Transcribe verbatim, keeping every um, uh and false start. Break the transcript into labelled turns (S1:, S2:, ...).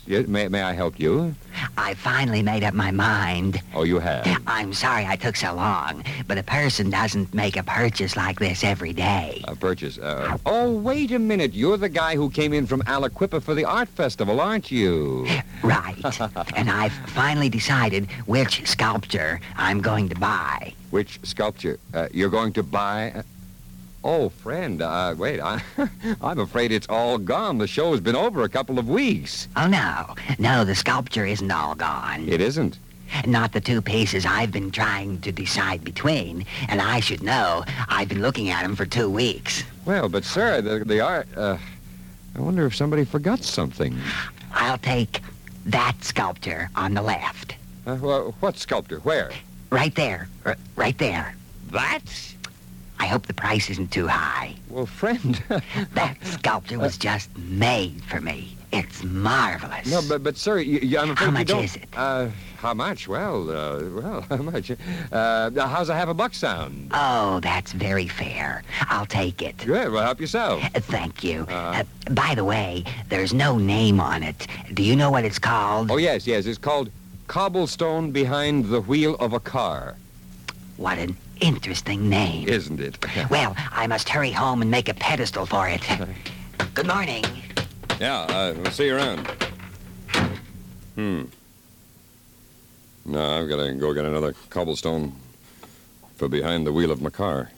S1: Yeah, may, may I help you?
S2: I finally made up my mind.
S1: Oh, you have?
S2: I'm sorry I took so long, but a person doesn't make a purchase like this every day.
S1: A purchase. Uh, oh, wait a minute. You're the guy who came in from Aliquippa for the art festival, aren't you?
S2: Right. And I've finally decided which sculpture I'm going to buy.
S1: Which sculpture? Uh, you're going to buy... Uh, oh, friend, uh, wait. I, I'm afraid it's all gone. The show's been over a couple of weeks.
S2: Oh, no. No, the sculpture isn't all gone.
S1: It isn't?
S2: Not the two pieces I've been trying to decide between. And I should know. I've been looking at them for two weeks.
S1: Well, but, sir, the, the art... Uh, I wonder if somebody forgot something.
S2: I'll take that sculpture on the left.
S1: Uh, well, what sculptor? Where?
S2: Right there. R- right there.
S1: That?
S2: I hope the price isn't too high.
S1: Well, friend...
S2: That sculpture was just made for me. It's marvelous.
S1: No, but, but sir, you, you, I'm afraid
S2: How
S1: you
S2: much
S1: don't...
S2: is it?
S1: Uh, how much? Well, uh, well, how much? Uh, how's a half a buck sound?
S2: Oh, that's very fair. I'll take it.
S1: Good, well, help yourself.
S2: Uh, Thank you.
S1: Uh,
S2: Uh, by the way, there's no name on it. Do you know what it's called?
S1: Oh, yes, yes, it's called Cobblestone Behind the Wheel of a Car.
S2: What an interesting name.
S1: Isn't it?
S2: Well, I must hurry home and make a pedestal for it. Good morning.
S1: Yeah, uh, we'll see you around. Hmm. No, I've got to go get another cobblestone for behind the wheel of my car.